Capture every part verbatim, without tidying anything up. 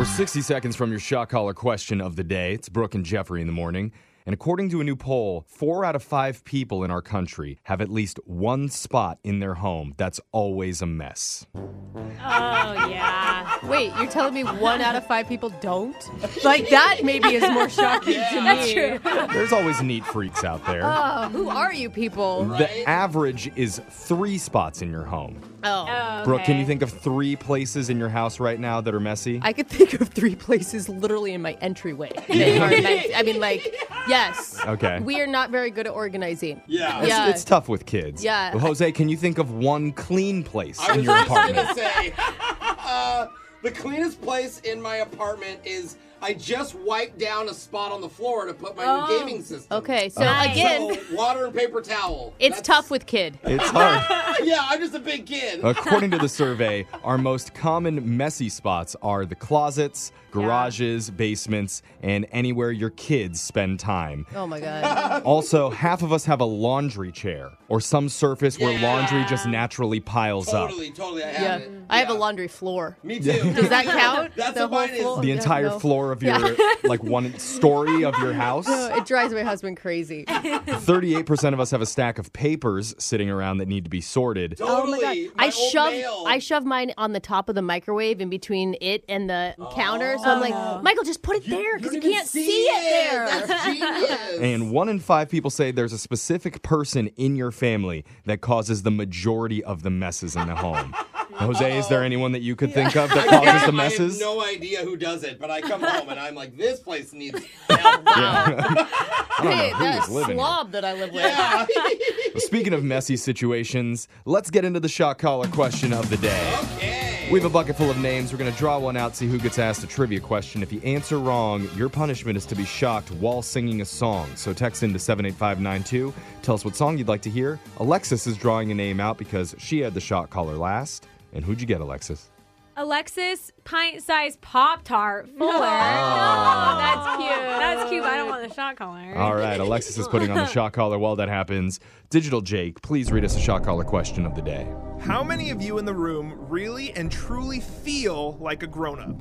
We're sixty seconds from your shot collar question of the day. It's Brooke and Jeffrey in the morning. And according to a new poll, four out of five people in our country have at least one spot in their home that's always a mess. Oh, yeah. Wait, you're telling me one out of five people don't? Like, that maybe is more shocking yeah, to me. That's true. There's always neat freaks out there. Oh, who are you people? The average is three spots in your home. Oh. Oh, okay. Brooke, can you think of three places in your house right now that are messy? I could think of three places literally in my entryway. They are messy. I mean, like, yes. Okay. We are not very good at organizing. Yeah. It's, Yeah. it's tough with kids. Yeah. Well, Jose, can you think of one clean place I in was your just apartment? gonna say, uh, the cleanest place in my apartment is I just wiped down a spot on the floor to put my Oh. new gaming system. Okay, so Nice. again, So, water and paper towel. it's That's- tough with kid. It's hard. Yeah, I'm just a big kid. According to the survey, our most common messy spots are the closets, garages, basements, and anywhere your kids spend time. Oh my God. Also, half of us have a laundry chair or some surface where Yeah. laundry just naturally piles Totally, up. totally. I Yeah. have it. I have a Yeah. laundry floor. Me too. Does that count? That's the what whole mine floor? The Yeah, entire no. floor of your, like, one story of your house. No, it drives my husband crazy. thirty-eight percent of us have a stack of papers sitting around that need to be sorted. Totally. Oh my God. My I old shove mail. I shove mine on the top of the microwave in between it and the counter. So I'm like, no. Michael, just put it there because you, don't even can't see it there. That's genius. And one in five people say there's a specific person in your family that causes the majority of the messes in the home. Jose, is there anyone that you could think of that I causes have- the messes? I have no idea who does it, but I come home and I'm like, this place needs help. Yeah. I don't Hey, know who that is living here. slob that I live with. Yeah. Well, speaking of messy situations, let's get into the shot collar question of the day. Okay. We have a bucket full of names. We're going to draw one out, see who gets asked a trivia question. If you answer wrong, your punishment is to be shocked while singing a song. So text into seven eight five nine two. Tell us what song you'd like to hear. Alexis is drawing a name out because she had the shot collar last. And who'd you get, Alexis? Alexis, pint-sized Pop-Tart. Fuller. Oh. No, that's cute. That's cute, but I don't want the shot collar. All right, Alexis is putting on the shot collar. While that happens, Digital Jake, please read us a shot collar question of the day. How many of you in the room really and truly feel like a grown-up?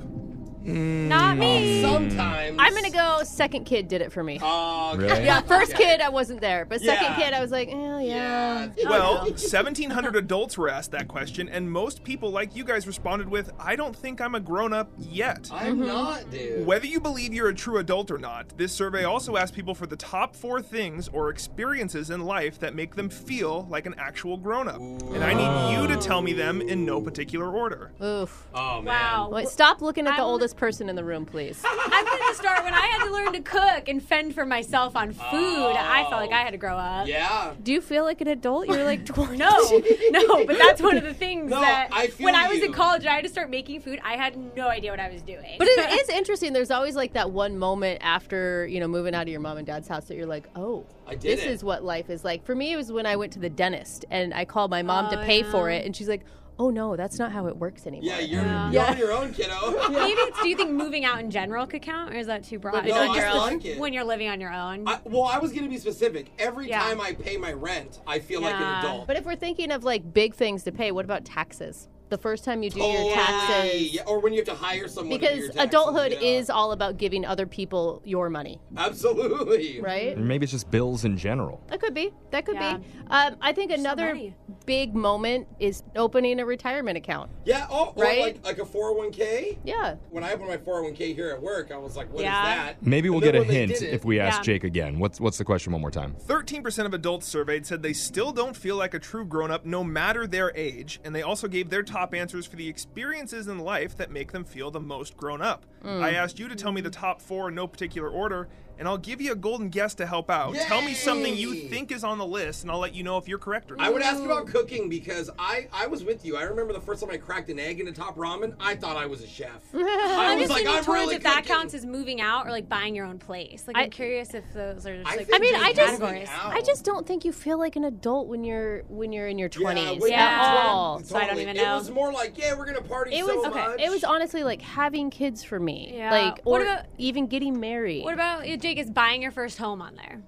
Not me. Sometimes. I'm going to go second kid did it for me. Uh, Really? Yeah, first Okay. kid, I wasn't there. But second Yeah. kid, I was like, eh, yeah. Yeah. Well, seventeen hundred adults were asked that question, and most people like you guys responded with, I don't think I'm a grown-up yet. I'm not, dude. Whether you believe you're a true adult or not, this survey also asked people for the top four things or experiences in life that make them feel like an actual grown-up. And I need you to tell me them in no particular order. Oof. Oh, man. Wow. Wait, stop looking at the I'm- oldest person in the room, please. I'm going to start when I had to learn to cook and fend for myself on food. I felt like I had to grow up. Yeah. Do you feel like an adult? You're like twenty. No, no, but that's one of the things No, that I feel when I was in you. college and I had to start making food, I had no idea what I was doing. But it is interesting. There's always like that one moment after, you know, moving out of your mom and dad's house that you're like, oh, I did this it. is what life is like. For me, it was when I went to the dentist and I called my mom to Oh, pay for yeah. it. And she's like, oh, no, that's not how it works anymore. Yeah, you're, Yeah. you're on your own, kiddo. Maybe it's, do you think moving out in general could count, or is that too broad? Living No, on I your still own? like it. When you're living on your own. I, well, I was going to be specific. Every Yeah. time I pay my rent, I feel like Yeah. an adult. But if we're thinking of like big things to pay, what about taxes? The first time you do your Totally. taxes. Yeah, or when you have to hire someone to do your Because taxes, adulthood yeah. is all about giving other people your money, Absolutely. right? Or maybe it's just bills in general. That could be. That could Yeah. be. Um, I think so another many. big moment is opening a retirement account. Yeah, oh, or Right? like, like a four oh one k. Yeah. When I opened my four oh one k here at work, I was like, what is Yeah. that? Maybe we'll And then get a when they hint did it- if we ask Yeah. Jake again. What's what's the question one more time? thirteen percent of adults surveyed said they still don't feel like a true grown-up no matter their age, and they also gave their top answers for the experiences in life that make them feel the most grown-up. I asked you to tell me the top four in no particular order, and I'll give you a golden guess to help out. Tell me something you Yay! think is on the list, and I'll let you know if you're correct or not. I would ask about cooking because I, I was with you. I remember the first time I cracked an egg into top ramen, I thought I was a chef. I I'm was just like, thinking I'm towards really if that cooking. counts as moving out or like buying your own place. Like I, I- am curious if those are just I like think I mean, just I just- moving categories. out. I just don't think you feel like an adult when you're when you're in your twenties when Yeah. at you're all. twenty, So I don't totally. even It know. was more like, yeah, we're gonna party It so was okay. much. It was honestly like having kids for me, Yeah. like What or about- even getting married. What about Jake? Is buying your first home on there?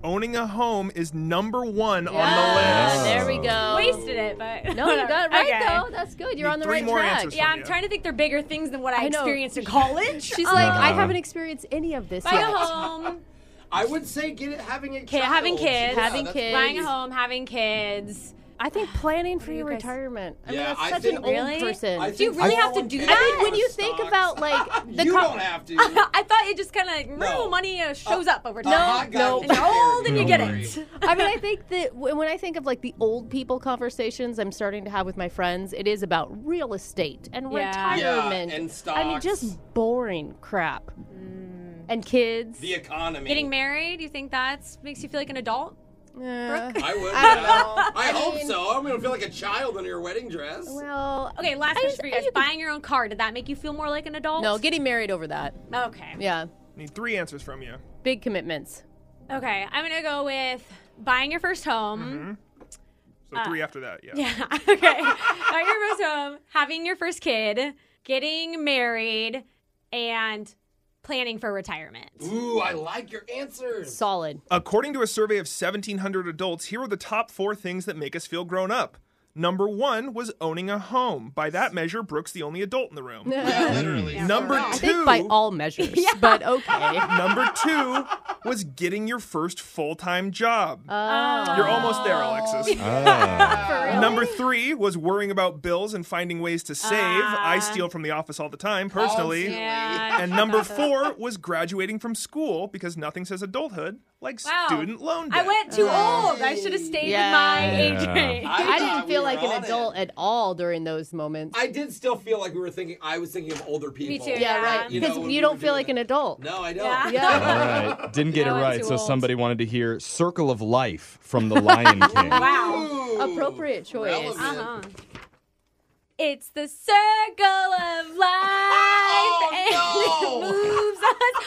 Owning a home is number one on the Yeah, list. there we go. Wasted it, but No, you got it right Okay. though. That's good. You're Need on the three right more track. answers. Yeah, from I'm you. trying to think they're bigger things than what I, I know. experienced in college. She's Um, like, I Uh-huh. haven't experienced any of this buying yet. a home, I would say get it, having a Kid- child. having kids. Yeah, Having that's kids. buying a home, having kids. I think planning for do your you guys- retirement. I Yeah, mean, that's I such think- an old Really? person. I Do you think really have to four oh one do k that? I mean, when you stocks. think about like the you co- don't have to. I thought it just kind of like, No. money uh, shows up over A time. hot guy no. will And you're take care of old and you, you don't get worry. it. I mean, I think that when when I think of like the old people conversations I'm starting to have with my friends, it is about real estate and Yeah. retirement Yeah, and I mean, stocks. just boring crap. And kids. The economy. Getting married, you think that makes you feel like an adult? Yeah. I would. I don't yeah. know. I, I hope mean- so. I'm gonna feel like a child in your wedding dress. Well, Okay, last I question just- for you I guys. think- Buying your own car, did that make you feel more like an adult? no, getting married over that. Okay. Yeah, Need three answers from you. big commitments. Okay, I'm going to go with buying your first home. So three after that, yeah. Yeah, okay. Buying your first home, having your first kid, getting married, and planning for retirement. Ooh, I like your answers. Solid. According to a survey of seventeen hundred adults, here are the top four things that make us feel grown up. Number one was owning a home. By that measure, Brooke's the only adult in the room. Yeah, literally. Number I two, think by all measures, but okay. number two was getting your first full-time job. Oh. You're almost there, Alexis. Ah. Number three was worrying about bills and finding ways to save. I steal from the office all the time, personally. Yeah. And number four was graduating from school because nothing says adulthood like Wow. student loan debt. I went too old. I should have stayed Yeah. with my age Yeah. range. I thought didn't we feel were like an on adult it. at all during those moments. I did still feel like we were thinking. I was thinking of older people. too, yeah, Yeah. right. You know, Because when you, we don't were feel doing like it. an adult. No, I don't. Yeah. Yeah. All right. Didn't get it I went right, too so old. somebody wanted to hear Circle of Life from The Lion King. Wow. Ooh, Appropriate choice. relevant. Uh-huh. It's the circle of life, and Oh, it moves us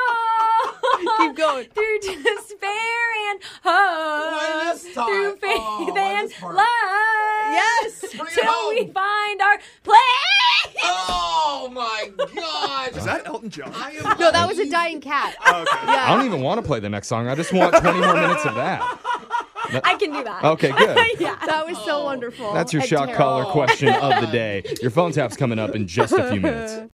all Keep going. through despair and hope, Why this time? through faith Oh, why and this part? love. Yes. Bring it till we home. find our place. Oh my God! Is that Elton John? I am No, that was a dying cat. Oh, okay. Yeah. I don't even want to play the next song. I just want twenty more minutes of that. I can do that. Okay, good. Yeah. That was so wonderful. That's your and shock terrible. collar question of the day. Your phone tap's coming up in just a few minutes.